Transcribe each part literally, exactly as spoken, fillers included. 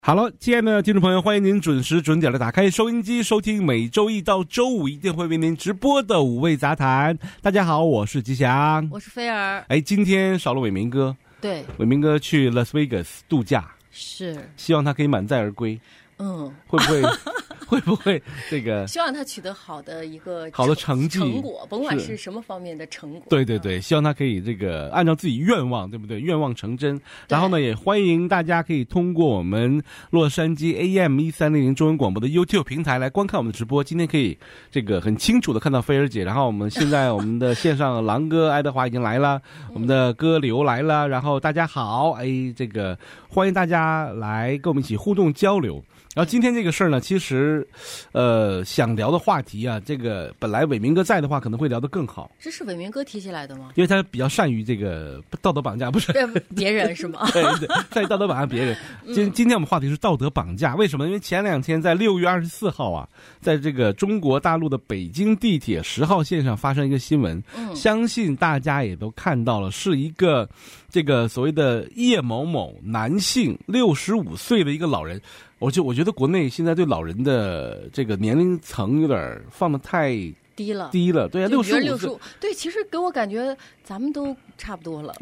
好了，亲爱的听众朋友，欢迎您准时准点的打开收音机，收听每周一到周五一定会为您直播的五味杂谈。大家好，我是吉祥， 我是菲儿。 哎，今天少了伟明哥， 对， 伟明哥去 Las Vegas 度假， 是， 希望他可以满载而归。 嗯， 会不会会不会这个？ 希望他取得好的一个好的成绩成果，甭管是什么方面的成果。 对对对，希望他可以这个按照自己愿望，对不对？愿望成真。然后呢，也欢迎大家可以通过我们洛杉矶 A M 一三零零中文广播的 YouTube 平台来观看我们的直播。今天可以这个很清楚的看到菲儿姐，然后我们现在我们的线上狼哥爱德华已经来了，我们的哥刘来了，然后大家好，哎，这个欢迎大家来跟我们一起互动交流。然后今天这个事儿呢，其实，呃，想聊的话题啊，这个本来伟明哥在的话，可能会聊得更好。 这是伟明哥提起来的吗？ 因为他比较善于这个道德绑架，不是别人是吗？ 对对，善于道德绑架别人。今今天我们话题是道德绑架，为什么？因为前两天在六月二十四号啊，在这个中国大陆的北京地铁十号线上发生一个新闻，嗯、相信大家也都看到了，是一个这个所谓的叶某某男性，六十五岁的一个老人。我就我觉得国内现在对老人的这个年龄层有点放得太低了， 低了，对啊，六十五岁， 对，其实给我感觉咱们都差不多了。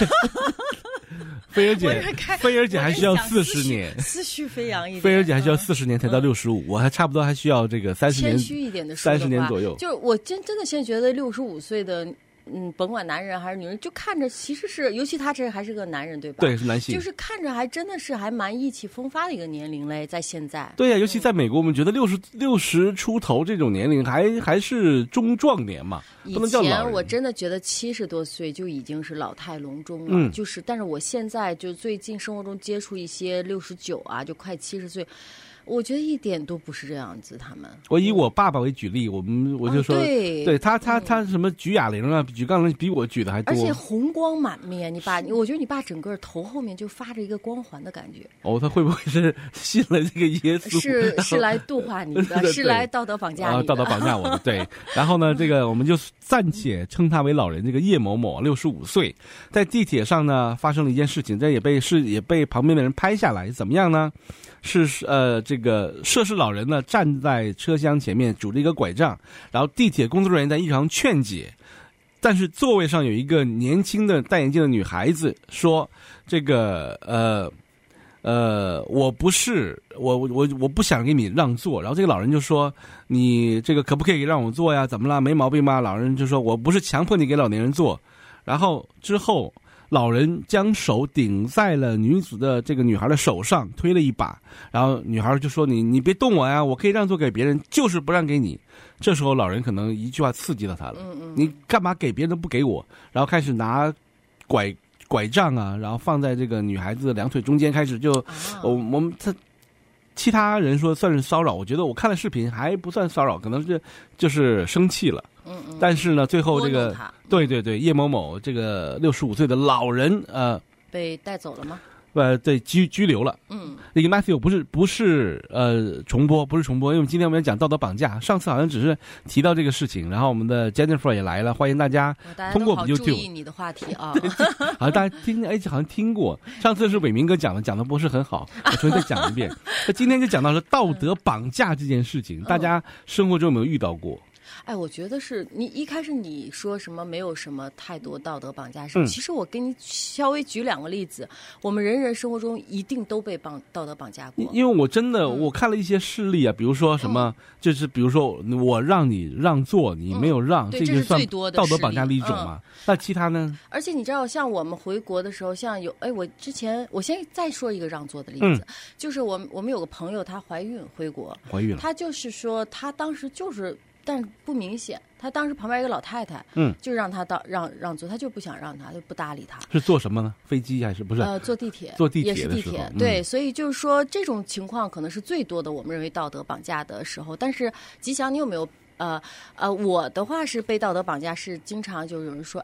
菲儿姐，菲儿姐还需要四十年， 思绪飞扬一点。 菲儿姐还需要四十年才到六十五，我还差不多还需要这个三十年， 谦虚一点的说三十年左右。 就是我真真的现在觉得六十五岁的。嗯，甭管男人还是女人，就看着其实是，尤其他这还是个男人，对吧？ 对，是男性， 就是看着还真的是还蛮意气风发的一个年龄嘞，在现在。 对呀、啊，尤其在美国，我们觉得六十六十出头这种年龄还还是中壮年嘛，不能叫老人。 以前我真的觉得七十多岁就已经是老态龙钟了， 嗯、 就是，但是我现在就最近生活中接触一些六十九啊，就快七十岁。我觉得一点都不是这样子，他们。 我以我爸爸为举例，我们我就说， 哦、对， 对他他他什么举哑铃啊，举杠铃比我举的还多， 而且红光满面。你爸，我觉得你爸整个头后面就发着一个光环的感觉。 哦，他会不会是信了这个耶稣？ 是是来度化你的，是来道德绑架你的， 啊，道德绑架我的。对，然后呢，这个我们就暂且称他为老人。这个叶某某六十五岁，在地铁上呢发生了一件事情，这也被是也被旁边的人拍下来，怎么样呢？是呃，这个涉事老人呢站在车厢前面拄着一个拐杖，然后地铁工作人员在一旁劝解，但是座位上有一个年轻的戴眼镜的女孩子说：“这个呃呃，我不是我我我不想给你让座。”然后这个老人就说：“你这个可不可以让我坐呀？怎么了？没毛病吧？”老人就说：“我不是强迫你给老年人坐。”然后之后。老人将手顶在了女子的这个女孩的手上，推了一把，然后女孩就说：“你你别动我呀，我可以让座给别人，就是不让给你。”这时候老人可能一句话刺激到他了， 嗯嗯， 你干嘛给别人不给我？然后开始拿拐拐杖啊，然后放在这个女孩子的两腿中间，开始就， 啊、 我我们他。其他人说算是骚扰，我觉得我看了视频还不算骚扰，可能是就是生气了。 嗯嗯。 但是呢，最后这个对对对，叶某某这个六十五岁的老人呃被带走了吗？ 呃，对，拘拘留了。 嗯， 那个 Matthew 不是不是呃重播，不是重播，因为我们今天我们要讲道德绑架，上次好像只是提到这个事情，然后我们的 Jennifer 也来了，欢迎大家通过我们 YouTube。 大家都好注意你的话题啊， 好像大家听哎，好像听过，上次是伟明哥讲的，讲的不是很好，我重新再讲一遍。那今天就讲到了道德绑架这件事情，大家生活中有没有遇到过？ 哎，我觉得是你一开始你说什么没有什么太多道德绑架什么、 嗯、 其实我给你稍微举两个例子，我们人人生活中一定都被绑道德绑架过。 因为我真的、嗯、我看了一些事例啊，比如说什么、嗯、就是比如说我让你让座你没有让、 嗯、 这个算道德绑架的一种嘛、嗯、那其他呢？ 而且你知道像我们回国的时候，像有哎我之前我先再说一个让座的例子、 嗯、 就是我们我们有个朋友她怀孕回国， 怀孕了， 她就是说她当时就是但是不明显，他当时旁边一个老太太， 嗯， 就让他到让让座，他就不想让他，就不搭理他。 是坐什么呢？飞机还是不是？ 呃，坐地铁， 坐地铁也是地铁。 嗯、 对，所以就是说这种情况可能是最多的，我们认为道德绑架的时候。但是吉祥，你有没有呃呃，我的话是被道德绑架，是经常就有人说，哎，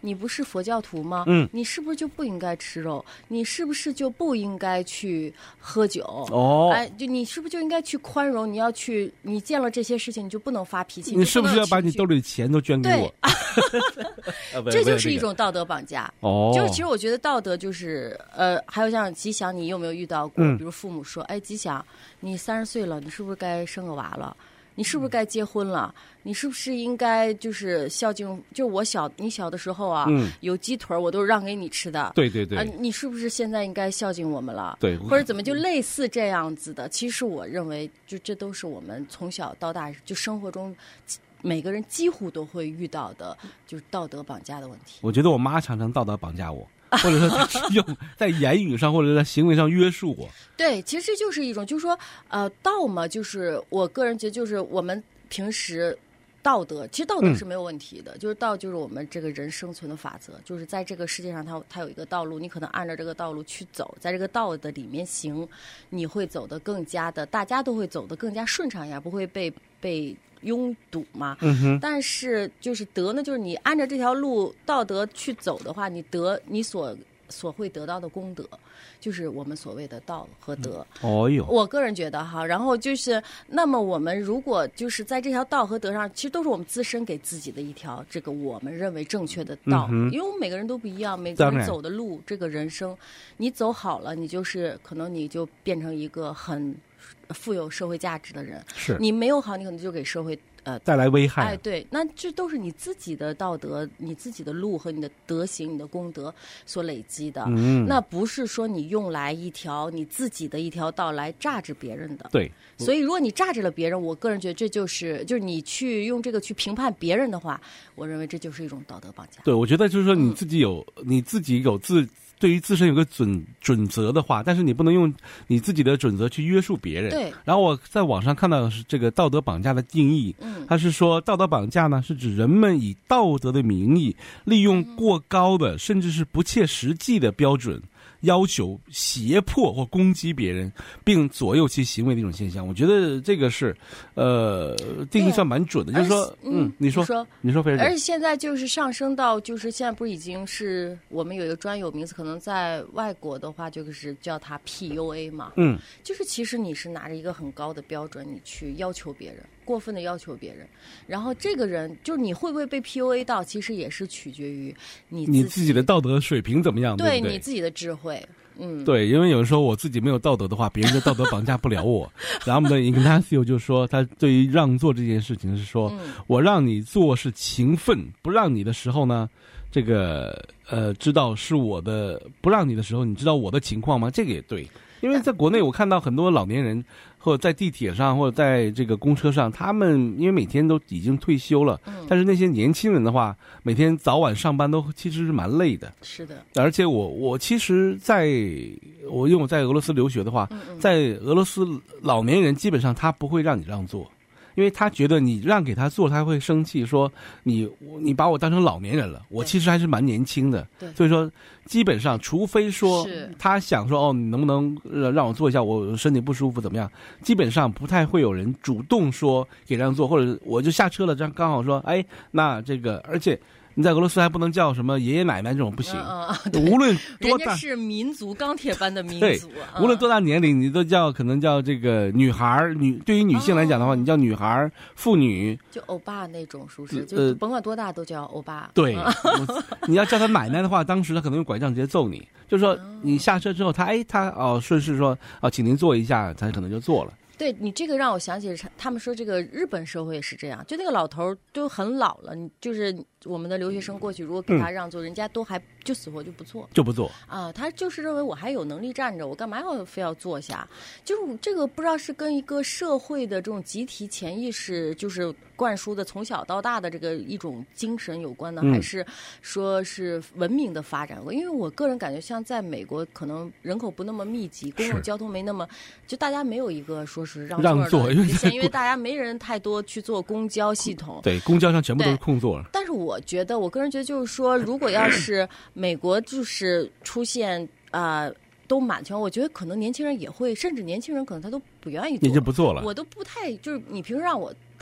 你不是佛教徒吗？ 嗯， 你是不是就不应该吃肉？你是不是就不应该去喝酒？ 哦， 哎，就你是不是就应该去宽容？你要去，你见了这些事情，你就不能发脾气。 你是不是要把你兜里的钱都捐给我？ 这就是一种道德绑架。 哦， 就是其实我觉得道德就是呃，还有像吉祥，你有没有遇到过？ 嗯、 比如父母说：“哎，吉祥，你三十岁了，你是不是该生个娃了？你是不是该结婚了？你是不是应该就是孝敬？就我小你小的时候啊，嗯、有鸡腿我都让给你吃的。 对对对， 啊、呃，你是不是现在应该孝敬我们了？ 对， 或者怎么就类似这样子的？其实我认为，就这都是我们从小到大就生活中。每个人几乎都会遇到的，就是道德绑架的问题。 我觉得我妈常常道德绑架我，或者说她用在言语上或者在行为上约束我。 对，其实这就是一种，就是说，呃，道嘛，就是我个人觉得，就是我们平时道德，其实道德是没有问题的，嗯、就是道就是我们这个人生存的法则，就是在这个世界上它，它它有一个道路，你可能按照这个道路去走，在这个道的里面行，你会走得更加的，大家都会走得更加顺畅一点，不会被被。拥堵嘛， 嗯哼， 但是就是德呢，就是你按照这条路道德去走的话，你得你所所会得到的功德，就是我们所谓的道和德。 嗯、哦哟， 我个人觉得哈，然后就是那么我们如果就是在这条道和德上，其实都是我们自身给自己的一条这个我们认为正确的道， 嗯、 因为我们每个人都不一样，每个人走的路，这个人生，你走好了，你就是可能你就变成一个很。富有社会价值的人， 是你没有好，你可能就给社会呃带来危害。 哎，对，那这都是你自己的道德、你自己的路和你的德行、你的功德所累积的。 嗯， 那不是说你用来一条你自己的一条道来榨制别人的。 对， 所以如果你榨制了别人，我个人觉得这就是就是你去用这个去评判别人的话，我认为这就是一种道德绑架。 对，我觉得就是说你自己有、嗯、你自己有自。对于自身有个准准则的话，但是你不能用你自己的准则去约束别人。 对。 然后我在网上看到的是这个道德绑架的定义， 嗯， 它是说道德绑架呢是指人们以道德的名义，利用过高的、嗯、甚至是不切实际的标准。要求胁迫或攻击别人，并左右其行为的一种现象，我觉得这个是，呃，定义算蛮准的。就是说，嗯，你说， 你说， 你说，非常。 而且现在就是上升到，就是现在不是已经是我们有一个专有名词，可能在外国的话就是叫它 P U A 嘛， 嗯， 就是其实你是拿着一个很高的标准，你去要求别人。过分的要求别人，然后这个人就是你会不会被 P U A 到，其实也是取决于你自己你自己的道德水平怎么样， 对, 对不对？ 你自己的智慧，嗯， 对，因为有人说我自己没有道德的话，别人的道德绑架不了我。然后我们的 Ignacio 就说，他对于让座这件事情是说， 嗯、 我让你做是情分，不让你的时候呢，这个呃，知道是我的，不让你的时候，你知道我的情况吗？这个也对。因为在国内，我看到很多老年人，或者在地铁上，或者在这个公车上，他们因为每天都已经退休了， 嗯、 但是那些年轻人的话，每天早晚上班都其实是蛮累的。 是的。 而且我我其实在我因为我在俄罗斯留学的话， 嗯嗯在俄罗斯老年人基本上他不会让你让座。因为他觉得你让给他做，他会生气，说你你把我当成老年人了，我其实还是蛮年轻的。 对， 所以说基本上，除非说他想说哦，你能不能让我做一下，我身体不舒服怎么样？基本上不太会有人主动说给让座，或者我就下车了，这样刚好说，哎，那这个，而且。你在俄罗斯还不能叫什么爷爷奶奶这种不行， 嗯嗯、 无论多大， 人家是民族钢铁般的民族， 嗯、无论多大年龄，你都叫可能叫这个女孩女。对于女性来讲的话，哦、你叫女孩、妇女， 就欧巴那种，是不是？就甭管多大都叫欧巴。 对，你要叫她奶奶的话，当时她可能用拐杖直接揍你。就是说，你下车之后，她哎，她哦顺势说哦，请您坐一下，她可能就坐了。 对你这个让我想起他们说这个日本社会是这样，就那个老头都很老了，你就是我们的留学生过去，如果给他让座，嗯、人家都还就死活就不坐， 就不坐啊。他就是认为我还有能力站着，我干嘛要非要坐下？就是这个不知道是跟一个社会的这种集体潜意识，就是灌输的从小到大的这个一种精神有关呢， 嗯、 还是说是文明的发展？因为我个人感觉，像在美国，可能人口不那么密集，公共交通没那么，就大家没有一个说是让让座， 因为因为大家没人太多去做公交系统， 对，公交上全部都是空座。 但是我觉得，我个人觉得就是说，如果要是美国就是出现啊、呃、都满全，我觉得可能年轻人也会，甚至年轻人可能他都不愿意坐， 你就不坐了。 我都不太就是你平时让我。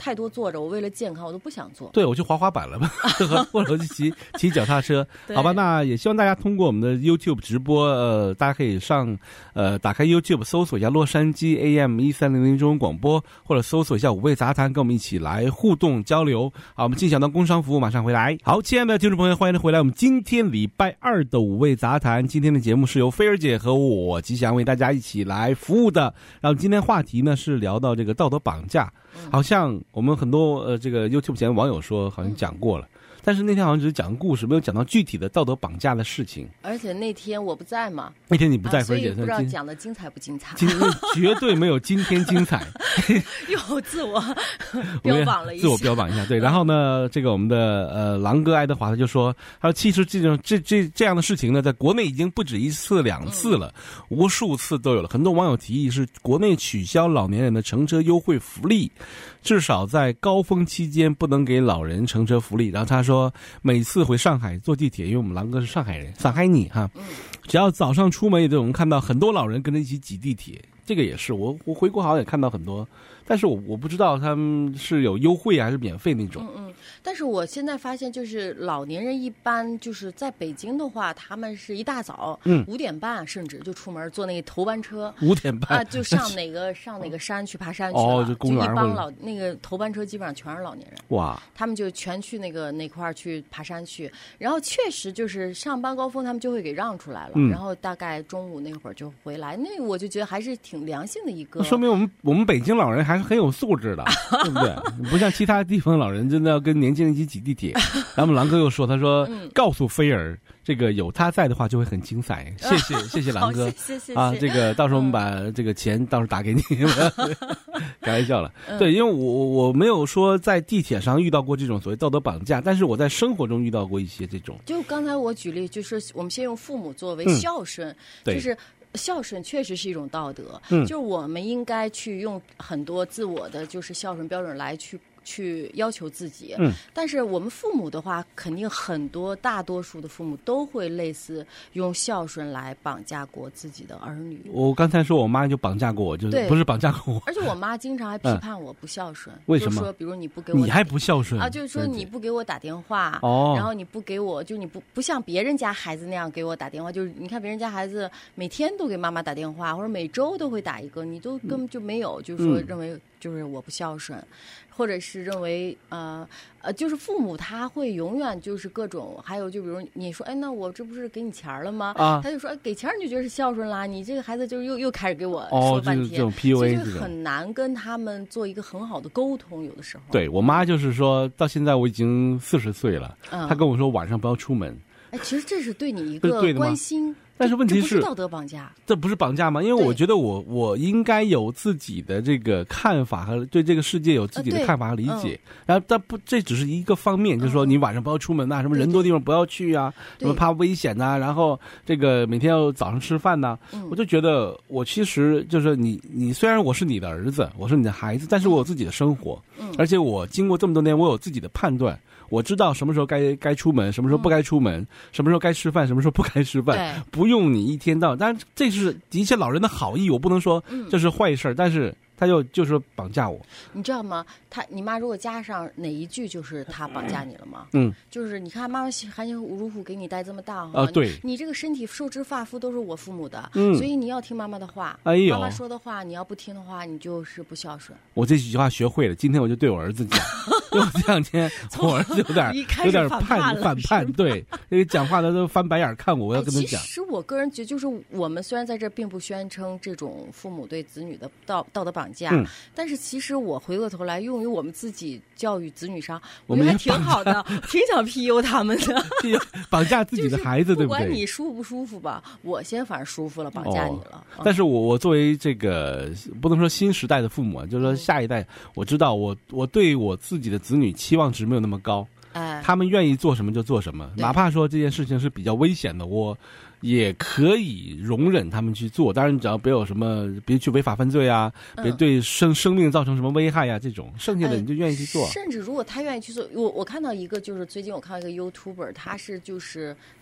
太多坐着，我为了健康我都不想做。 对，我去滑滑板了吧，或者去骑骑脚踏车。好吧，那也希望大家通过我们的 YouTube 直播，呃，大家可以上呃打开 YouTube 搜索一下洛杉矶 A M 一三零零中文广播，或者搜索一下五味杂谈，跟我们一起来互动交流。好，我们进小到工商服务，马上回来。好，亲爱的听众朋友，欢迎回来。我们今天礼拜二的五味杂谈，今天的节目是由菲儿姐和我吉祥为大家一起来服务的。然后今天话题呢是聊到这个道德绑架，好像我们很多呃这个 YouTube 前网友说好像讲过了。但是那天好像只是讲故事，没有讲到具体的道德绑架的事情。 而且那天我不在嘛， 那天你不在， 啊、所以菲儿姐， 不知道讲的精彩不精彩。 今天绝对没有今天精彩， 又自我标榜了一下， 自我标榜一下。对，然后呢，这个我们的呃狼哥爱德华他就说，他说其实这种这这这样的事情呢，在国内已经不止一次两次了，嗯、无数次都有了。很多网友提议是国内取消老年人的乘车优惠福利，至少在高峰期间不能给老人乘车福利。然后他说。说每次回上海坐地铁，因为我们狼哥是上海人，上海你哈，只要早上出门也都能看到很多老人跟着一起挤地铁，这个也是我我回国好像也看到很多，但是我我不知道他们是有优惠还是免费那种。 嗯嗯，但是我现在发现就是老年人一般就是在北京的话，他们是一大早，嗯，五点半甚至就出门坐那个头班车， 五点半啊，就上哪个上哪个山去爬山去了， 哦，就公园就一帮老那个头班车基本上全是老年人， 哇， 他们就全去那个那块儿去爬山去，然后确实就是上班高峰他们就会给让出来了，嗯、然后大概中午那会儿就回来，那我就觉得还是挺良性的一个， 说明我们我们北京老人还是很有素质的，对不对？不像其他地方老人真的要跟年轻人一起挤地铁。然后我们狼哥又说，他说、嗯、告诉菲儿，这个有他在的话就会很精彩。谢谢谢谢狼哥， 谢谢谢谢啊，这个到时候我们把这个钱到时候打给你，开玩笑了。嗯、对，因为我我没有说在地铁上遇到过这种所谓道德绑架，但是我在生活中遇到过一些这种。 就刚才我举例，就是我们先用父母作为孝顺， 嗯、 就是。孝顺确实是一种道德， 嗯， 就是我们应该去用很多自我的就是孝顺标准来去去要求自己， 嗯， 但是我们父母的话，肯定很多大多数的父母都会类似用孝顺来绑架过自己的儿女。 我刚才说我妈就绑架过我，就是不是绑架过我， 而且我妈经常还批判我不孝顺， 嗯、为什么？ 就是说比如你不给我， 你还不孝顺啊？就是说你不给我打电话， 哦， 然后你不给我，就你不不像别人家孩子那样给我打电话，就是你看别人家孩子每天都给妈妈打电话，或者每周都会打一个，你都根本就没有，嗯、就是说认为就是我不孝顺。或者是认为呃呃，就是父母他会永远就是各种，还有就比如你说，哎，那我这不是给你钱了吗？ 啊， 他就说，哎，给钱你就觉得是孝顺啦，你这个孩子就又又开始给我说半天， 哦、这种 P U A 就是很难跟他们做一个很好的沟通，有的时候。 对我妈就是说到现在我已经四十岁了，嗯、她跟我说晚上不要出门。 哎，其实这是对你一个关心。 但是问题是， 这不是道德绑架， 这不是绑架吗？因为我觉得我我应该有自己的这个看法和对这个世界有自己的看法和理解。呃嗯、然后，但不，这只是一个方面，就是说你晚上不要出门呐、啊，什么人多地方不要去啊，什么怕危险呐、啊，然后这个每天要早上吃饭呐、啊。嗯、我就觉得我其实就是你，你虽然我是你的儿子，我是你的孩子，但是我有自己的生活，嗯、而且我经过这么多年，我有自己的判断。我知道什么时候该该出门，什么时候不该出门，嗯、什么时候该吃饭，什么时候不该吃饭，不用你一天到晚。当然，这是的确老人的好意，我不能说这是坏事，嗯、但是他就就是绑架我。 你知道吗？他你妈如果加上哪一句，就是他绑架你了吗？ 嗯， 就是你看妈妈含辛茹苦给你带这么大啊，对你，你这个身体受之发肤都是我父母的， 嗯， 所以你要听妈妈的话。 哎呦， 妈妈说的话你要不听的话，你就是不孝顺。 我这几句话学会了，今天我就对我儿子讲。因为这两天我儿子有点有点叛反叛，对，那个讲话的都翻白眼看我，我要跟他讲。 其实我个人觉得，就是我们虽然在这并不宣称这种父母对子女的道道德绑架，嗯、但是其实我回过头来用于我们自己教育子女上，我觉得还挺好的，挺想 P U 他们的， 绑架自己的孩子，对不对？不管你舒不舒服吧，我先反正舒服了，绑架你了。 哦、但是我我作为这个不能说新时代的父母啊，就是说下一代，我知道我我对我自己的子女期望值没有那么高， 哎， 他们愿意做什么就做什么，哪怕说这件事情是比较危险的，我也可以容忍他们去做。当然，只要别有什么，别去违法犯罪啊，嗯、别对生生命造成什么危害呀、啊，这种剩下的你就愿意去做。 呃、甚至如果他愿意去做，我我看到一个，就是最近我看到一个 YouTuber， 他是就是。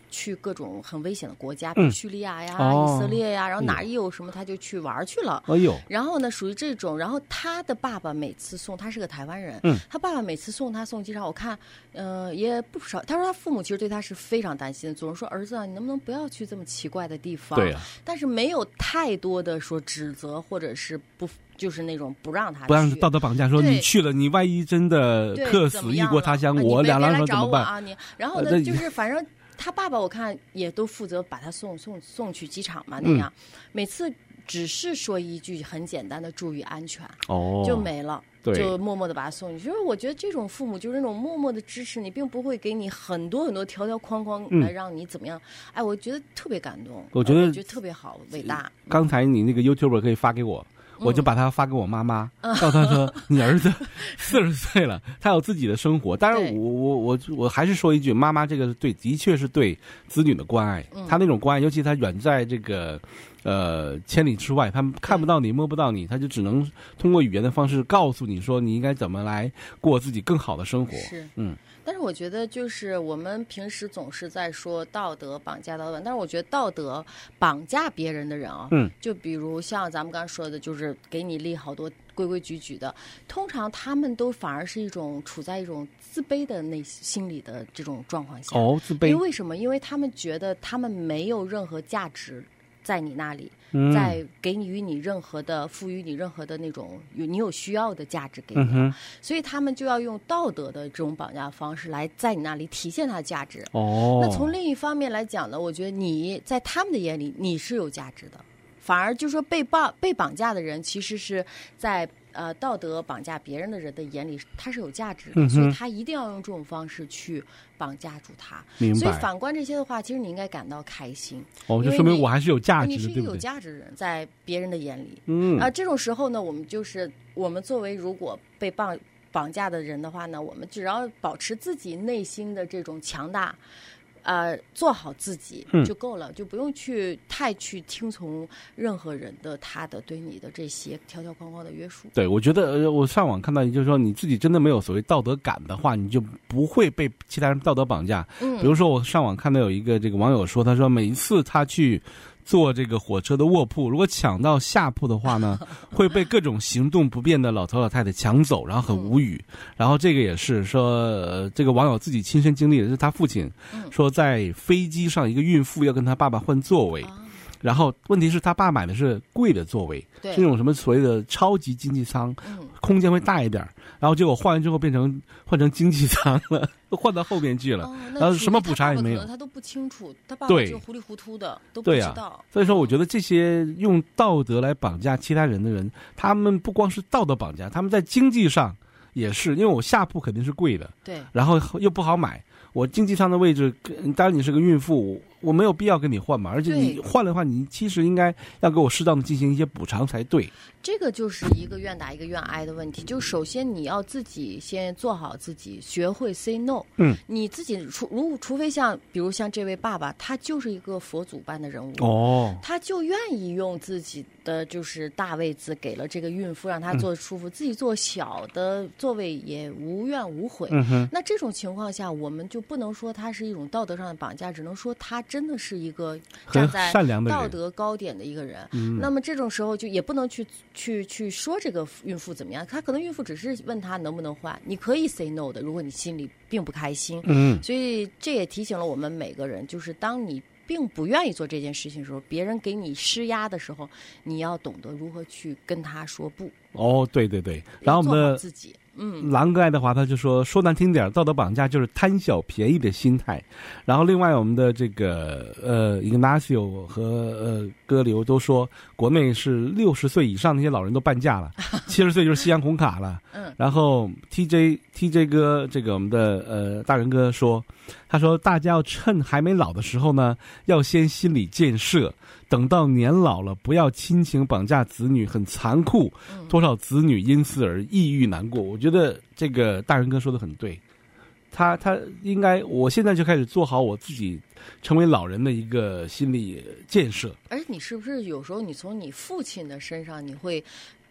去各种很危险的国家， 嗯比如叙利亚呀、 哦以色列呀，然后哪儿一有什么他就去玩去了。 哎呦， 然后呢，属于这种，然后他的爸爸每次送，他是个台湾人， 嗯他爸爸每次送他送机场，我看，呃，也不少。他说他父母其实对他是非常担心的，总是说儿子啊，你能不能不要去这么奇怪的地方？ 对啊， 但是没有太多的说指责或者是不，就是那种不让他去， 不让道德绑架，说对你去了，你万一真的对客死异怎么样了国他乡， 啊我两你别别来两手怎么办？ 找我啊你。然后呢， 呃那就是反正他爸爸我看也都负责把他送送送去机场嘛， 嗯那样、每次只是说一句很简单的注意安全， 哦， 就没了。 对就默默的把他送去。就是我觉得这种父母就是那种默默的支持你，并不会给你很多很多条条框框嗯来让你怎么样。哎，我觉得特别感动， 我觉得呃我觉得特别好，伟大。 刚才你那个 YouTuber 可以发给我。我就把他发给我妈妈，告诉他说：“你儿子四十岁了，他有自己的生活。当然我，我我我我还是说一句，妈妈这个对，的确是对子女的关爱。 嗯、 他那种关爱，尤其他远在这个呃千里之外，他看不到你，摸不到你，他就只能通过语言的方式告诉你说，你应该怎么来过自己更好的生活。 是， 嗯。 但是我觉得，就是我们平时总是在说道德绑架道德，但是我觉得道德绑架别人的人啊， 嗯， 就比如像咱们刚才说的，就是给你立好多规规矩矩的，通常他们都反而是一种处在一种自卑的内心理的这种状况下。 哦，自卑。 因为为什么？因为他们觉得他们没有任何价值在你那里。 嗯、 在给予你任何的赋予你任何的那种有你有需要的价值给你、 嗯， 所以他们就要用道德的这种绑架方式来在你那里体现它的价值。 哦， 那从另一方面来讲呢，我觉得你在他们的眼里你是有价值的，反而就说被绑被绑架的人其实是在呃道德绑架别人的人的眼里他是有价值的、 嗯， 所以他一定要用这种方式去绑架住他。 明白。 所以反观这些的话，其实你应该感到开心。 哦，就说明我还是有价值的， 你是一个有价值的人，在别人的眼里。 嗯啊，这种时候呢，我们就是我们作为如果被绑绑架的人的话呢，我们只要保持自己内心的这种强大。呃，做好自己就够了、嗯，就不用去太去听从任何人的他的对你的这些条条框框的约束。 对，我觉得我上网看到，就是说你自己真的没有所谓道德感的话，你就不会被其他人道德绑架。 嗯， 比如说我上网看到有一个这个网友说，他说每一次他去坐这个火车的卧铺，如果抢到下铺的话呢，会被各种行动不便的老头老太太抢走，然后很无语。嗯、然后这个也是说、呃，这个网友自己亲身经历的，是他父亲说，在飞机上一个孕妇要跟他爸爸换座位。嗯，然后问题是他爸买的是贵的座位，是那种什么所谓的超级经济舱， 嗯、 空间会大一点。然后结果换完之后变成换成经济舱了，换到后面去了， 哦、 然后什么补偿也没有。 他都不清楚，他爸爸就糊里糊涂的，都不知道。 啊、所以说，我觉得这些用道德来绑架其他人的人，他们不光是道德绑架，他们在经济上也是，因为我下铺肯定是贵的， 对， 然后又不好买。我经济舱的位置，当然你是个孕妇，我没有必要跟你换嘛。而且你换的话，你其实应该要给我适当的进行一些补偿才对。 这个就是一个愿打一个愿挨的问题。就首先你要自己先做好自己，学会 say no。 嗯， 你自己除如除非像比如像这位爸爸，他就是一个佛祖般的人物哦， 他就愿意用自己的就是大位子给了这个孕妇，让她坐舒服，嗯、自己坐小的座位也无怨无悔。 嗯哼， 那这种情况下，我们就不能说他是一种道德上的绑架，只能说他真的是一个站在道德高点的一个人。 嗯、 那么这种时候就也不能去去去说这个孕妇怎么样，他可能孕妇只是问他能不能换，你可以 say no 的，如果你心里并不开心。 嗯， 所以这也提醒了我们每个人，就是当你并不愿意做这件事情的时候，别人给你施压的时候，你要懂得如何去跟他说不。 哦，对对对，然后我们的自己。嗯， 狼哥爱德华他就说，说难听点，道德绑架就是贪小便宜的心态。然后另外我们的这个呃 Ignacio 和呃哥刘都说，国内是六十岁以上那些老人都半价了，七十岁就是夕阳红卡了。 嗯， 然后 T J T J 哥这个我们的呃大人哥说，他说大家要趁还没老的时候呢，要先心理建设。等到年老了，不要亲情绑架子女，很残酷。多少子女因此而抑郁难过。我觉得这个大人哥说的很对，他他应该，我现在就开始做好我自己成为老人的一个心理建设。 而你是不是有时候你从你父亲的身上，你会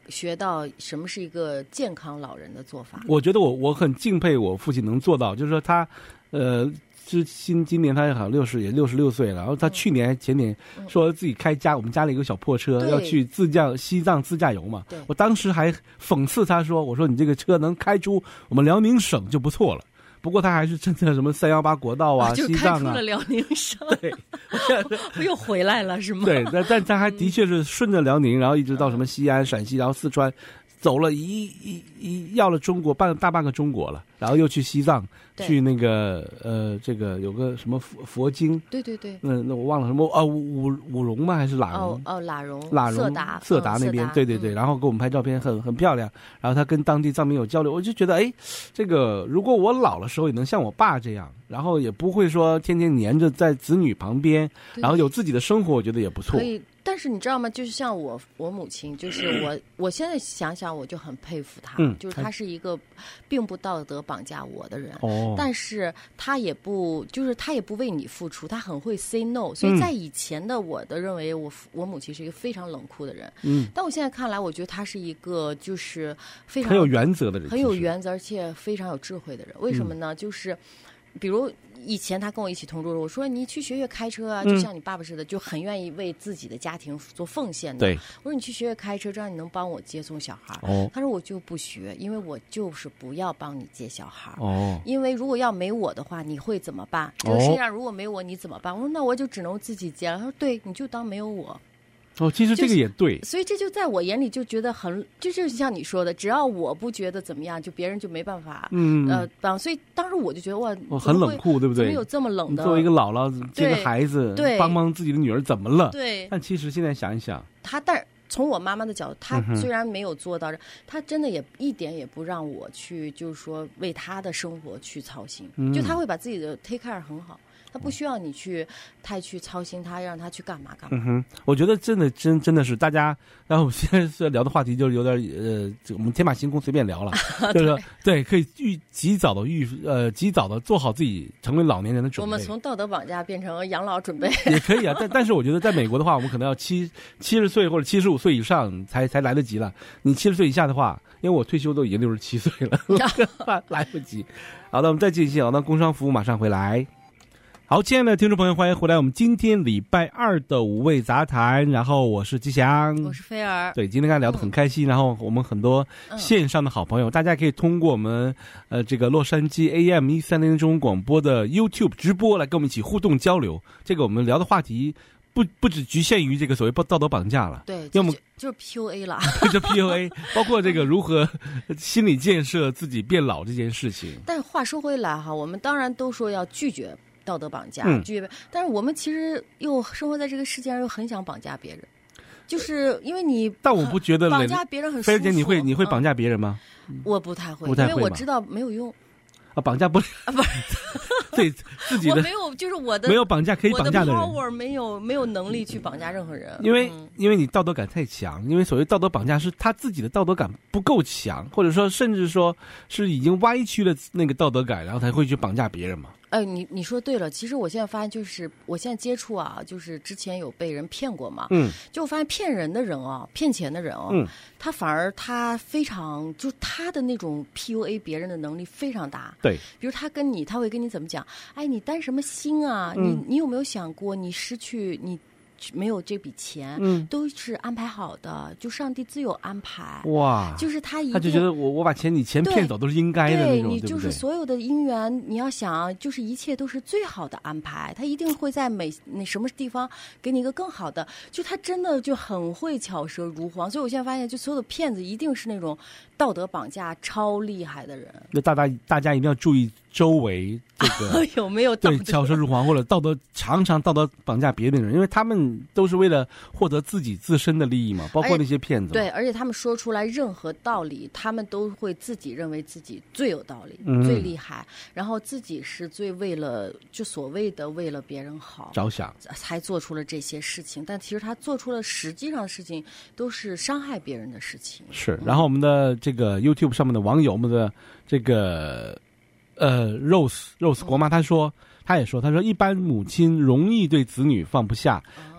学到什么是一个健康老人的做法。 我觉得我我很敬佩我父亲能做到，就是说他，呃。之今今年他好像六十也六十六岁了，然后他去年前年说自己开家，我们家里有个小破车要去自驾西藏自驾游嘛，我当时还讽刺他说，我说你这个车能开出我们辽宁省就不错了。不过他还是真的什么三幺八国道啊，西藏啊， 就开出了辽宁省， 对， 又回来了是吗？ 对，但但他还的确是顺着辽宁，然后一直到什么西安、陕西，然后四川。走了一一一要了中国半大半个中国了，然后又去西藏，去那个呃这个有个什么佛佛经， 对对对， 嗯，那我忘了什么啊五五蓉吗还是喇蓉？ 哦哦喇蓉， 喇蓉色达色达那边，嗯、对对对，然后给我们拍照片很很漂亮，然后他跟当地藏民有交流，我就觉得哎，这个如果我老的时候也能像我爸这样，然后也不会说天天黏着在子女旁边，然后有自己的生活，我觉得也不错。 可以。但是你知道吗？就是像我，我母亲，就是我，我现在想想，我就很佩服她， 嗯、 就是她是一个并不道德绑架我的人， 哦、 但是她也不，就是她也不为你付出，她很会 say no。所以在以前的我的认为我，我我母亲是一个非常冷酷的人， 嗯， 但我现在看来，我觉得她是一个就是非常很有原则的人， 很有原则而且非常有智慧的人。为什么呢？嗯、就是比如。以前他跟我一起同住，我说你去学学开车啊，就像你爸爸似的，就很愿意为自己的家庭做奉献的。 对， 我说你去学学开车，这样你能帮我接送小孩。 哦， 他说我就不学，因为我就是不要帮你接小孩。 哦， 因为如果要没我的话，你会怎么办？这个世界上如果没我，你怎么办？我说那我就只能自己接了。他说对，你就当没有我。 哦，其实这个也对， 就是、所以这就在我眼里就觉得很，这就是像你说的，只要我不觉得怎么样，就别人就没办法， 嗯呃，帮。所以当时我就觉得哇， 哦、很冷酷，对不对？ 怎么有这么冷的？ 作为一个姥姥接个孩子， 对， 帮帮自己的女儿怎么了？ 对。 但其实现在想一想， 他但从我妈妈的角度，她虽然没有做到，嗯、她真的也一点也不让我去，就是说为她的生活去操心， 嗯、 就她会把自己的 take care 很好。他不需要你去太去操心他，让他去干嘛干嘛。 嗯哼，我觉得真的真真的是大家，然后我们现在聊的话题就是有点呃，我们天马行空随便聊了，就是说对，可以预及早的预呃及早的做好自己成为老年人的准备。 我们从道德绑架变成养老准备也可以啊，但但是我觉得在美国的话，我们可能要七七十岁或者七十五岁以上才才来得及了。你七十岁以下的话，因为我退休都已经六十七岁了，来不及。好的，我们再继续，好，那工商服务马上回来。好，亲爱的听众朋友，欢迎回来。我们今天礼拜二的五味杂谈，然后我是吉祥， 我是菲儿。 对，今天刚才聊得很开心，嗯、然后我们很多线上的好朋友，嗯、大家可以通过我们呃这个洛杉矶 A M 一三零中文广播的 YouTube 直播来跟我们一起互动交流。这个我们聊的话题不不只局限于这个所谓道德绑架了， 对， 要么就是 P U A 了， 就 P U A， 包括这个如何心理建设自己变老这件事情。 但话说回来哈，我们当然都说要拒绝道德绑架， 嗯、 拒绝，但是我们其实又生活在这个世界上，又很想绑架别人，就是因为你， 但我不觉得绑架别人很舒服。 菲儿姐，你会你会绑架别人吗？ 嗯、我不太会， 不太会， 因为我知道没有用。 啊，绑架不了啊，不是对自己的， 我没有，就是我的没有绑架可以绑架的人， 我的 power 没有没有能力去绑架任何人， 因为、 嗯、 因为你道德感太强，因为所谓道德绑架是他自己的道德感不够强，或者说甚至说是已经歪曲了那个道德感，然后才会去绑架别人嘛。 哎，你你说对了，其实我现在发现，就是我现在接触啊，就是之前有被人骗过嘛， 嗯， 就我发现骗人的人啊，骗钱的人啊， 嗯， 他反而他非常，就他的那种 P U A 别人的能力非常大， 对， 比如他跟你，他会跟你怎么讲？哎，你担什么心啊？ 嗯、 你你有没有想过，你失去你？没有这笔钱， 嗯， 都是安排好的，就上帝自有安排。 哇， 就是他一他就觉得我我把钱你钱骗走都是应该的那种， 对，你就是对对所有的姻缘，你要想，就是一切都是最好的安排，他一定会在每那什么地方给你一个更好的。就他真的就很会巧舌如簧，所以我现在发现，就所有的骗子一定是那种道德绑架超厉害的人。 那大家大家一定要注意周围这个有没有道德对巧舌如簧或者道德常常道德绑架别人的人，因为他们都是为了获得自己自身的利益嘛，包括那些骗子。 对，而且他们说出来任何道理，他们都会自己认为自己最有道理、 嗯、 最厉害，然后自己是最为了就所谓的为了别人好着想， 才做出了这些事情。但其实他做出了实际上的事情都是伤害别人的事情。 是，然后我们的这个 YouTube 上面的网友，我们的这个。呃 ，Rose Rose 国妈她说，她也说，她说一般母亲容易对子女放不下， 哦、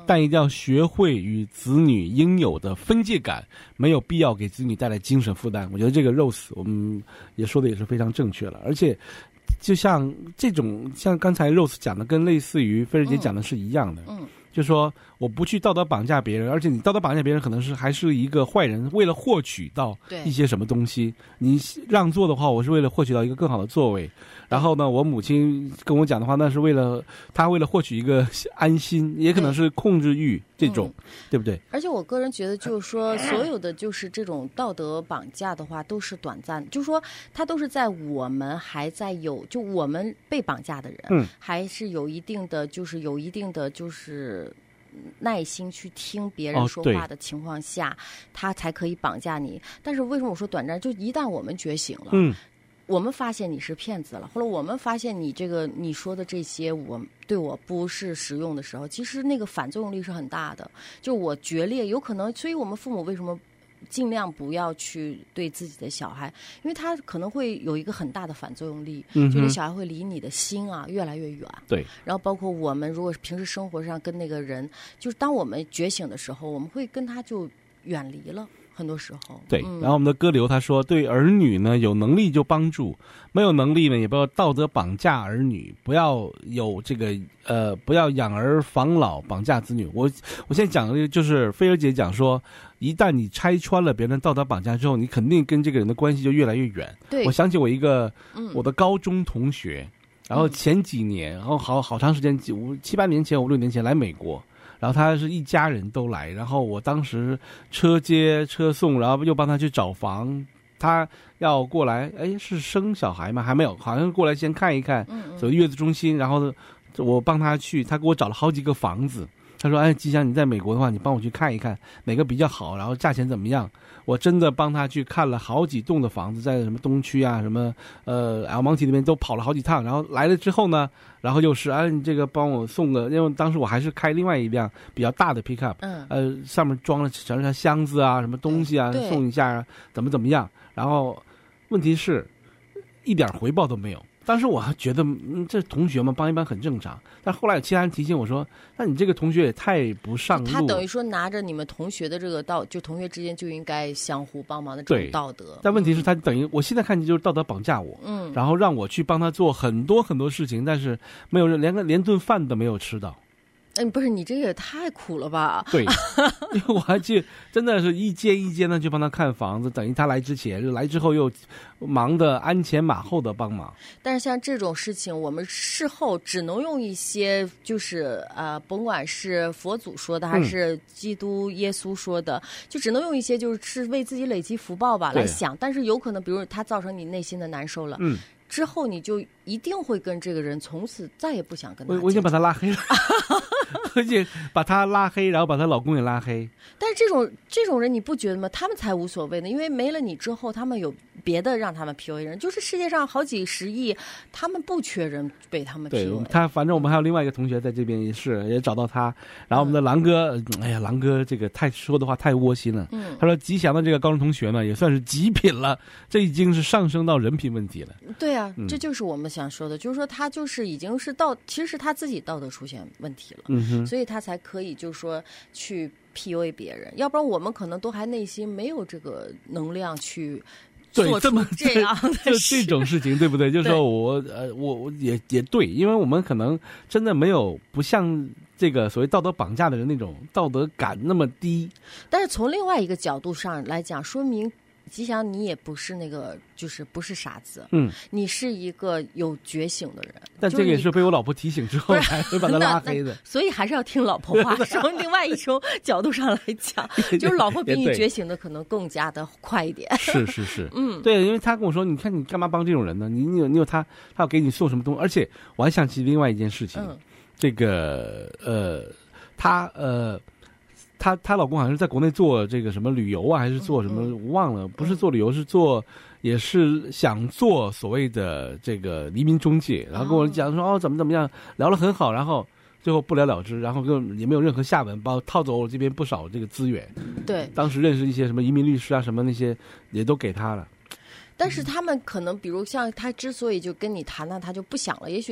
但一定要学会与子女应有的分界感，没有必要给子女带来精神负担。我觉得这个 Rose 我们也说的也是非常正确了，而且就像这种像刚才 Rose 讲的，跟类似于菲儿姐讲的是一样的。 嗯。嗯就说我不去道德绑架别人，而且你道德绑架别人可能是还是一个坏人，为了获取到一些什么东西，你让座的话我是为了获取到一个更好的座位，然后呢我母亲跟我讲的话那是为了她为了获取一个安心，也可能是控制欲这种、嗯、对不对？ 而且我个人觉得就是说所有的就是这种道德绑架的话都是短暂，就是说它都是在我们还在有就我们被绑架的人、嗯、还是有一定的就是有一定的就是耐心去听别人说话的情况下、哦、他才可以绑架你。但是为什么我说短暂，就一旦我们觉醒了、嗯、我们发现你是骗子了，或者我们发现你这个你说的这些我对我不是实用的时候，其实那个反作用力是很大的，就我决裂有可能。所以我们父母为什么尽量不要去对自己的小孩，因为他可能会有一个很大的反作用力、嗯、就你小孩会离你的心啊越来越远。 对， 然后包括我们如果平时生活上跟那个人，就是当我们觉醒的时候，我们会跟他就远离了很多时候。 对、嗯、然后我们的歌流他说，对儿女呢有能力就帮助，没有能力呢也不要道德绑架儿女，不要有这个呃不要养儿防老绑架子女。我我现在讲的就是菲儿姐讲说，一旦你拆穿了别人道德绑架之后，你肯定跟这个人的关系就越来越远。 对， 我想起我一个、嗯、我的高中同学，然后前几年然后好好长时间几五七八年前五六年前来美国，然后他是一家人都来，然后我当时车接车送，然后又帮他去找房，他要过来，哎，是生小孩吗？还没有，好像过来先看一看，走月子中心，然后我帮他去，他给我找了好几个房子。他说，哎，吉祥你在美国的话，你帮我去看一看哪个比较好，然后价钱怎么样。我真的帮他去看了好几栋的房子，在什么东区啊，什么呃 El Monte 那边都跑了好几趟，然后来了之后呢，然后又是哎你这个帮我送个，因为当时我还是开另外一辆比较大的 pickup， 嗯，呃上面装了全是箱子啊，什么东西啊，送一下啊，怎么怎么样。然后问题是一点回报都没有。当时我还觉得、嗯、这同学嘛帮一帮很正常，但后来其他人提醒我说，那你这个同学也太不上路。 他等于说拿着你们同学的这个道，就同学之间就应该相互帮忙的这种道德。 但问题是他等于我现在看见就是道德绑架我，嗯，然后让我去帮他做很多很多事情，但是没有连个连顿饭都没有吃到。 嗯，不是你这个也太苦了吧？ 对，因为我还去真的是一间一间的去帮他看房子，等于他来之前，来之后又忙得鞍前马后的帮忙。 但是像这种事情，我们事后只能用一些就是呃，甭管是佛祖说的还是基督耶稣说的，嗯、就只能用一些就是是为自己累积福报吧来想。但是有可能，比如他造成你内心的难受了，嗯。之后你就一定会跟这个人从此再也不想跟他。 我我已经把他拉黑了，而且把他拉黑，然后把她老公也拉黑。 但是这种这种人你不觉得吗？他们才无所谓呢，因为没了你之后，他们有别的让他们 P U A 人，就是世界上好几十亿，他们不缺人被他们 P U A。 对他，反正我们还有另外一个同学在这边也是也找到他，然后我们的狼哥，嗯、哎呀，狼哥这个太说的话太窝心了。嗯，他说吉祥的这个高中同学呢，也算是极品了，这已经是上升到人品问题了。 对啊。这就是我们想说的，就是说他就是已经是道，其实是他自己道德出现问题了，嗯哼，所以他才可以就是说去 P U A 别人，要不然我们可能都还内心没有这个能量去做出这样的事，这种事情，对不对？就是说我呃，我我也也对，因为我们可能真的没有不像这个所谓道德绑架的人那种道德感那么低， 但是从另外一个角度上来讲，说明吉祥，你也不是那个，就是不是傻子，嗯，你是一个有觉醒的人。 但这个也是被我老婆提醒之后才会把他拉黑的， 所以还是要听老婆话。从另外一种角度上来讲，就是老婆比你觉醒的可能更加的快一点。 是是是，嗯，对，因为他跟我说，你看你干嘛帮这种人呢？你你有你有他，他要给你送什么东西？而且我还想起另外一件事情，嗯、这个呃，他呃。她她老公好像是在国内做这个什么旅游啊，还是做什么？嗯、我忘了，不是做旅游，是做，也是想做所谓的这个移民中介。然后跟我讲说，哦，怎么怎么样，聊得很好，然后最后不了了之，然后跟也没有任何下文，把我套走我这边不少这个资源。 对， 当时认识一些什么移民律师啊，什么那些也都给他了。 但是他们可能，比如像他之所以就跟你谈呢，他就不想了。也许他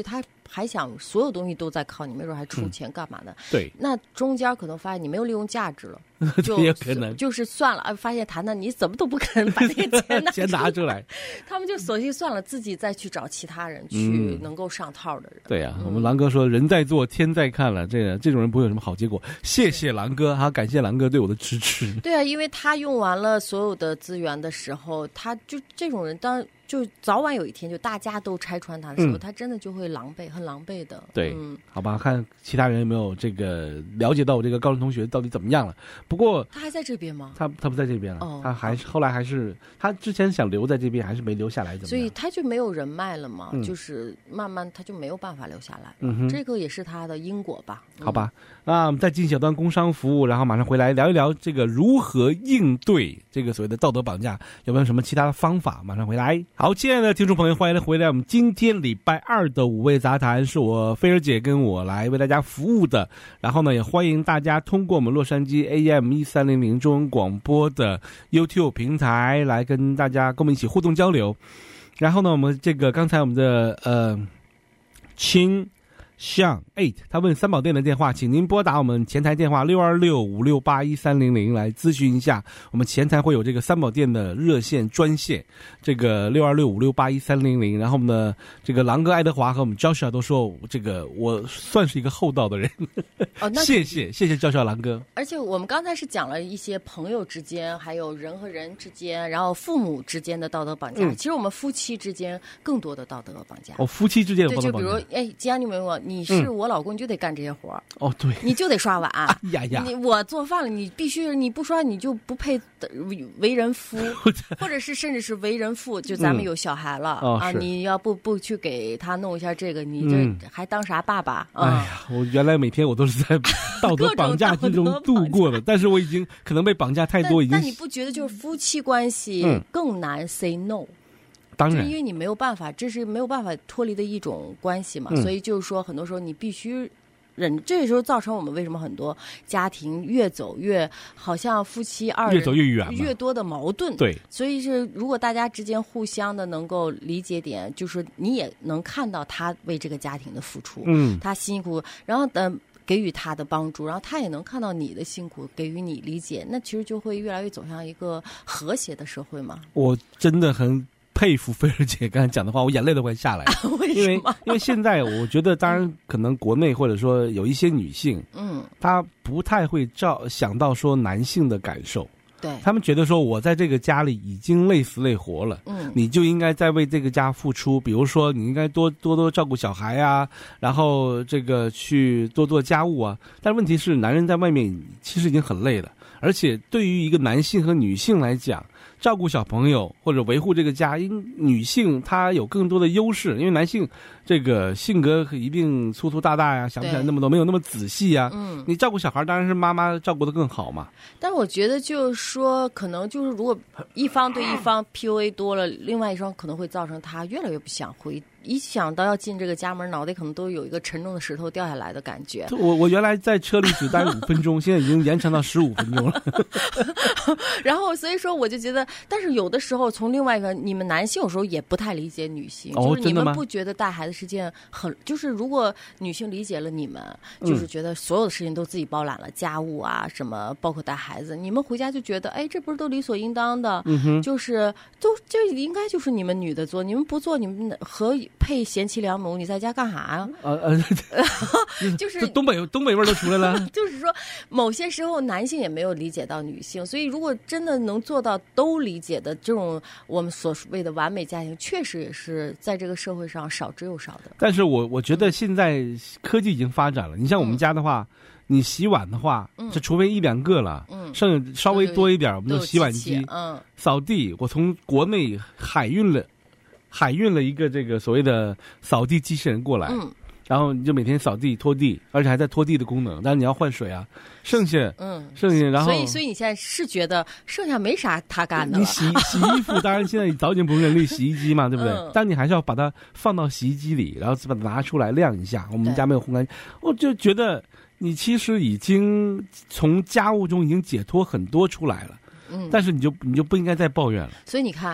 还想所有东西都在靠你，没准还出钱干嘛的。 嗯、对， 那中间可能发现你没有利用价值了，就也可能就是算了啊，发现谈谈你怎么都不肯把这个钱拿钱拿出来， 他们就索性算了，自己再去找其他人去能够上套的人。 嗯、对呀、啊， 嗯、 我们狼哥说人在做天在看了，这个这种人不会有什么好结果。谢谢狼哥，好感谢狼哥对我的支持。 对啊，因为他用完了所有的资源的时候，他就这种人当。就早晚有一天，就大家都拆穿他的时候，嗯、他真的就会狼狈，很狼狈的。 对， 嗯， 好吧，看其他人有没有这个了解到我这个高中同学到底怎么样了。不过他还在这边吗？ 他他不在这边了， 哦、 他还是后来还是他之前想留在这边，还是没留下来，怎么样？ 所以他就没有人脉了嘛， 嗯、 就是慢慢他就没有办法留下来。 嗯哼， 这个也是他的因果吧？ 好吧，那我们再进小段工商服务，然后马上回来聊一聊这个如何应对这个所谓的道德绑架，有没有什么其他的方法？马上回来。好，亲爱的听众朋友，欢迎回来。我们今天礼拜二的五味杂谈是我菲儿姐跟我来为大家服务的。然后呢，也欢迎大家通过我们洛杉矶 A M 一三零零中文广播的 YouTube 平台来跟大家跟我们一起互动交流。然后呢，我们这个刚才我们的呃亲。向 eight， 他问三宝店的电话，请您拨打我们前台电话六二六五六八一三零零来咨询一下。我们前台会有这个三宝店的热线专线，这个六二六五六八一三零零。然后我们的这个狼哥爱德华和我们 Joshua 都说，这个我算是一个厚道的人。哦，那谢谢谢谢 Joshua 狼哥。 而且我们刚才是讲了一些朋友之间，还有人和人之间，然后父母之间的道德绑架。嗯、其实我们夫妻之间更多的道德绑架。 哦，夫妻之间的道德绑架。 对，就比如哎，既然你问我。你是我老公，你就得干这些活儿、 嗯、哦，对， 你就得刷碗。 哎呀呀， 你我做饭了，你必须你不刷，你就不配为人夫，或者是甚至是为人父。就咱们有小孩了、 嗯、 啊，你要不不去给他弄一下这个，你这还当啥爸爸？ 嗯、哎呀，我原来每天我都是在道德绑架之中度过的，但是我已经可能被绑架太多，已经。 但你不觉得就是夫妻关系更难 say no？、嗯当然， 因为你没有办法，这是没有办法脱离的一种关系嘛，嗯、所以就是说，很多时候你必须忍。这个时候造成我们为什么很多家庭越走越好像夫妻二人越走越远， 越多的矛盾。 对， 所以是如果大家之间互相的能够理解点，就是你也能看到他为这个家庭的付出， 嗯， 他辛苦，然后等。给予他的帮助，然后他也能看到你的辛苦，给予你理解，那其实就会越来越走向一个和谐的社会嘛。 我真的很佩服菲儿姐刚才讲的话，我眼泪都快下来了。 为因为因为现在我觉得，当然可能国内或者说有一些女性，嗯，她不太会照想到说男性的感受。 对， 他们觉得说我在这个家里已经累死累活了，嗯，你就应该再为这个家付出，比如说你应该多多多照顾小孩啊，然后这个去多做家务啊。但问题是，男人在外面其实已经很累了，而且对于一个男性和女性来讲，照顾小朋友或者维护这个家，因女性她有更多的优势，因为男性这个性格一定粗粗大大呀，想不起来那么多，没有那么仔细呀。嗯，你照顾小孩当然是妈妈照顾得更好嘛。 但我觉得就是说，可能就是如果一方对一方 P U A 多了，另外一方可能会造成他越来越不想回。一想到要进这个家门，脑袋可能都有一个沉重的石头掉下来的感觉。 我我原来在车里只待五分钟，现在已经延长到十五分钟了。 然后所以说我就觉得，但是有的时候从另外一个，你们男性有时候也不太理解女性， 哦、 就是你们不觉得带孩子是件很，就是如果女性理解了你们，就是觉得所有的事情都自己包揽了，家务啊什么，包括带孩子，你们回家就觉得，哎，这不是都理所应当的， 嗯哼， 就是都这应该就是你们女的做，你们不做，你们何配贤妻良母？你在家干啥呀？ 呃呃， 就是东北东北味都出来了。 就是说，某些时候男性也没有理解到女性，所以如果真的能做到都理解的这种我们所谓的完美家庭，确实也是在这个社会上少之又少的。 但是我我觉得现在科技已经发展了，你像我们家的话。嗯，你洗碗的话，嗯，这除非一两个了，嗯，剩下稍微多一点，我们的洗碗机， 嗯， 扫地，我从国内海运了，海运了一个这个所谓的扫地机器人过来，嗯，然后你就每天扫地拖地，而且还在拖地的功能，但是你要换水啊，剩下，嗯，剩下，然后， 所以所以你现在是觉得剩下没啥他干的了， 你洗洗衣服，当然现在早已经不用人力洗衣机嘛，对不对？嗯，但你还是要把它放到洗衣机里，然后把它拿出来晾一下。我们家没有烘干机，我就觉得。你其实已经从家务中已经解脱很多出来了，嗯，但是你就你就不应该再抱怨了。 所以你看，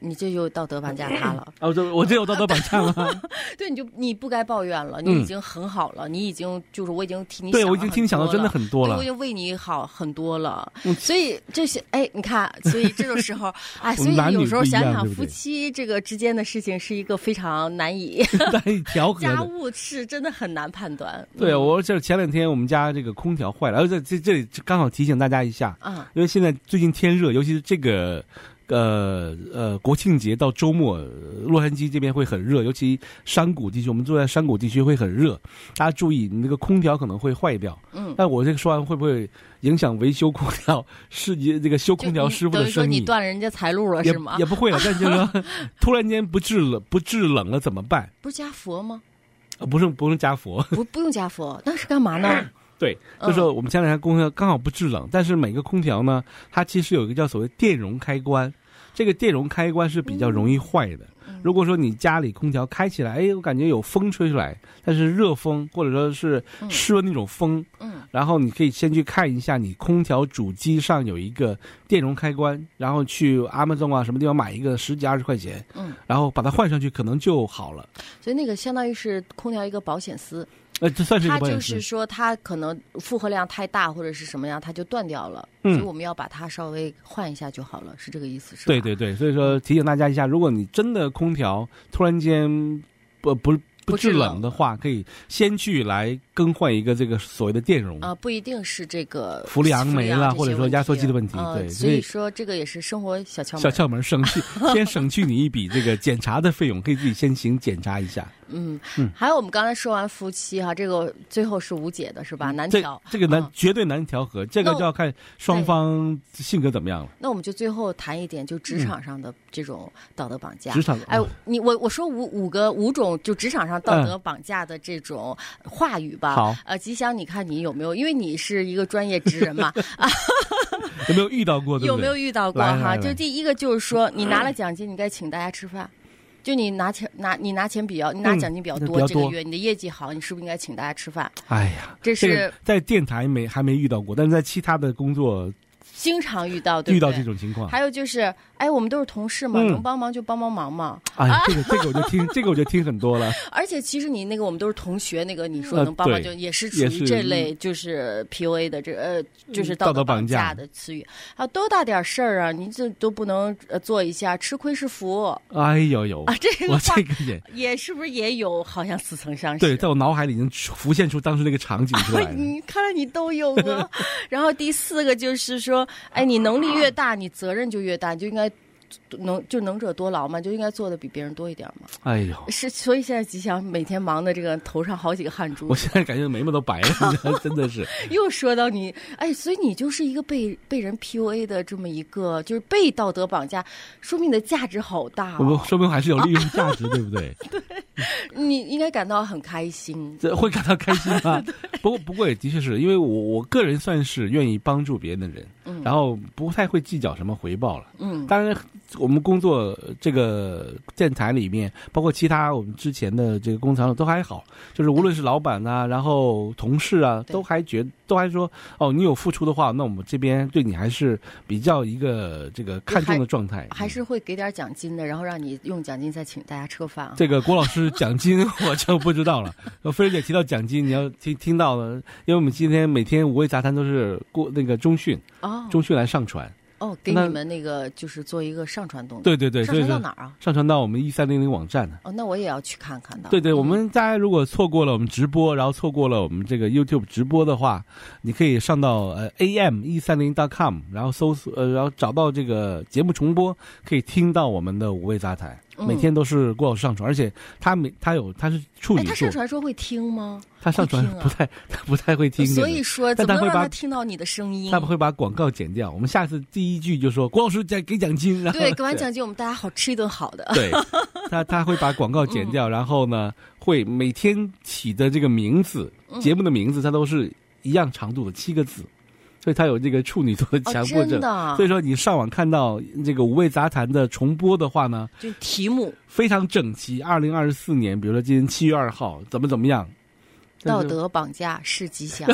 你这就道德绑架他了。 哦，这我这有道德绑架吗？ 对，你就你不该抱怨了，你已经很好了，嗯、你已经就是我已经替你想了很多了， 对我已经替你想到真的很多了， 我已经为你好很多了。嗯、所以这些哎，你看，所以这种时候哎，所以有时候想想夫妻这个之间的事情是一个非常难以难以调和的， 家务是真的很难判断。 对，嗯、我这前两天我们家这个空调坏了，而且这这里刚好提醒大家一下啊，因为现在最近天热，尤其是这个。呃呃，国庆节到周末，洛杉矶这边会很热，尤其山谷地区，我们住在山谷地区会很热。大家注意，你那个空调可能会坏掉。嗯，但我这个说完会不会影响维修空调师这个修空调师傅的生意？等于说你断了人家财路了是吗？ 也, 也不会了，但就是说突然间不制冷不制冷了怎么办？ 不是加佛吗？ 啊，不是不用加佛， 不不用加佛，那是干嘛呢？ 对，就是我们前两天空调刚好不制冷，但是每个空调呢，它其实有一个叫所谓电容开关，这个电容开关是比较容易坏的。如果说你家里空调开起来，哎，我感觉有风吹出来，但是热风或者说是湿的那种风，嗯，然后你可以先去看一下你空调主机上有一个电容开关，然后去 Amazon 啊什么地方买一个十几二十块钱，嗯，然后把它换上去，可能就好了。 所以那个相当于是空调一个保险丝。 呃，这算是一个保险丝。 它就是说，它可能负荷量太大或者是什么样，它就断掉了，嗯、所以我们要把它稍微换一下就好了，是这个意思是吧？ 对对对，所以说提醒大家一下，如果你真的空调突然间不不不制冷的话，可以先去来更换一个这个所谓的电容啊、呃，不一定是这个氟利昂酶啦，或者说压缩机的问题。 呃、 对， 所以说这个也是生活小窍门。 小窍门，省去先省去你一笔这个检查的费用，可以自己先行检查一下。 嗯嗯，还有我们刚才说完夫妻哈，这个最后是无解的是吧？难调， 这个难、嗯、绝对难调和，这个就要看双方性格怎么样了。 那我们就最后谈一点，就职场上的这种道德绑架。 职场， 哎，你我我说五五个五种就职场上道德绑架的这种话语吧。 好、 嗯，呃，吉祥，你看你有没有？因为你是一个专业职人嘛，啊， 有没有遇到过？对不对？ 有没有遇到过哈？就第一个就是说，你拿了奖金，你该请大家吃饭。就你拿钱拿你拿钱比较你拿奖金比较多、嗯、这个月你的业绩好，你是不是应该请大家吃饭？ 哎呀， 这是、 这个、在电台没还没遇到过，但是在其他的工作经常遇到，对不对？ 遇到这种情况。 还有就是，哎，我们都是同事嘛，嗯、能帮忙就帮帮忙嘛。 哎，啊、这个这个我就听，这个我就听很多了。 而且其实你那个我们都是同学，那个你说能帮忙就也是属于这类就是 P U A 的这呃就是道德绑架的词语啊，多大点事儿啊，你这都不能呃做一下，吃亏是福。 哎呦呦啊，这个我这个也也是不是也有好像似曾相识？ 对，在我脑海里已经浮现出当时那个场景出来了。 你看来你都有啊。然后第四个就是说，哎，你能力越大，你责任就越大，你就应该能就能者多劳嘛，就应该做的比别人多一点嘛。 哎呦， 是，所以现在吉祥每天忙的这个头上好几个汗珠。 我现在感觉眉毛都白了，真的是。 又说到你，哎，所以你就是一个被被人 P U A 的这么一个，就是被道德绑架，说明你的价值好大、哦。 说明还是有利用价值，对不对？ 对，你应该感到很开心。 这会感到开心吗？不过不过也的确是因为我我个人算是愿意帮助别人的人，嗯，然后不太会计较什么回报了，嗯，当然。我们工作这个电台里面，包括其他我们之前的这个工厂都还好，就是无论是老板啊，然后同事啊，都还觉都还说哦，你有付出的话，那我们这边对你还是比较一个这个看重的状态， 还, 还是会给点奖金的，然后让你用奖金再请大家吃个饭、啊。 这个郭老师奖金我就不知道了。菲儿姐提到奖金，你要听听到了，因为我们今天每天五味杂谈都是过那个中讯哦，中讯来上传。 哦，给你们那个就是做一个上传动作。 对对对， 上传到哪儿啊？ 上传到我们一三零零网站。 哦，那我也要去看看的。 对对，我们大家如果错过了我们直播，然后错过了我们这个 YouTube 直播的话，你可以上到呃 A M 一三零 dot com， 然后搜索呃，然后找到这个节目重播，可以听到我们的五味杂谈。嗯、每天都是郭老师上传，而且他每他有他是处女座， 他上传说会听吗？ 他上传不太、啊、他不太会听， 所以说怎么能让他听到你的声音？ 他会把广告剪掉。我们下次第一句就说郭老师给奖金，然后对，给完奖金我们大家好吃一顿好的。 对，他他会把广告剪掉，嗯、然后呢会每天起的这个名字、嗯、节目的名字，它都是一样长度的七个字。所以他有这个处女座的强迫症、 哦， 所以说你上网看到这个五味杂谈的重播的话呢， 就题目非常整齐。二零二四年，比如说今天七月二号，怎么怎么样？ 道德绑架是吉祥。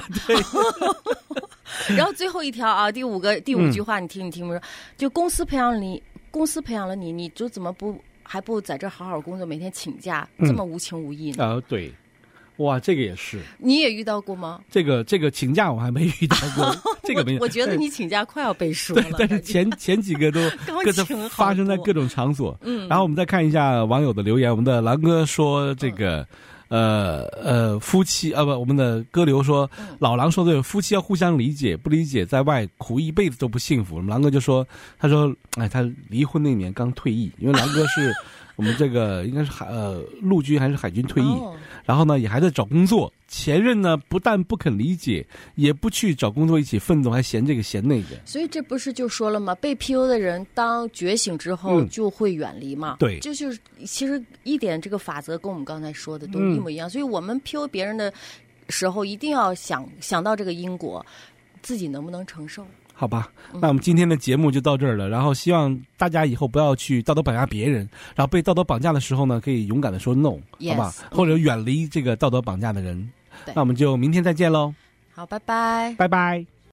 然后最后一条啊，第五个第五句话，你听你听不说，就公司培养你公司培养了你，你就怎么不还不在这好好工作，每天请假， 嗯这么无情无义呢？ 啊、呃，对，哇，这个也是， 你也遇到过吗？ 这个这个请假我还没遇到过，这个没有。 我, 我觉得你请假快要背书了。 对，但是前前几个都各自发生在各种场所。嗯，然后我们再看一下网友的留言，我们的狼哥说这个。嗯呃呃，夫妻呃不，我们的歌流说，嗯、老狼说的夫妻要互相理解，不理解在外苦一辈子都不幸福。我们狼哥就说，他说，哎，他离婚那年刚退役，因为狼哥是我们这个应该是海呃陆军还是海军退役，哦、然后呢也还在找工作。前任呢不但不肯理解，也不去找工作一起奋斗，还嫌这个嫌那个。 所以这不是就说了吗？被 P U 的人当觉醒之后就会远离嘛。 嗯、对， 这就是其实一点这个法则跟我们刚才说的都一模一样。嗯、所以我们 P U 别人的时候，一定要想想到这个因果，自己能不能承受。 好吧，那我们今天的节目就到这儿了。然后希望大家以后不要去道德绑架别人，然后被道德绑架的时候呢，可以勇敢的说 no， yes, 好吧？或者远离这个道德绑架的人。那我们就明天再见喽。 好，拜拜， 拜拜。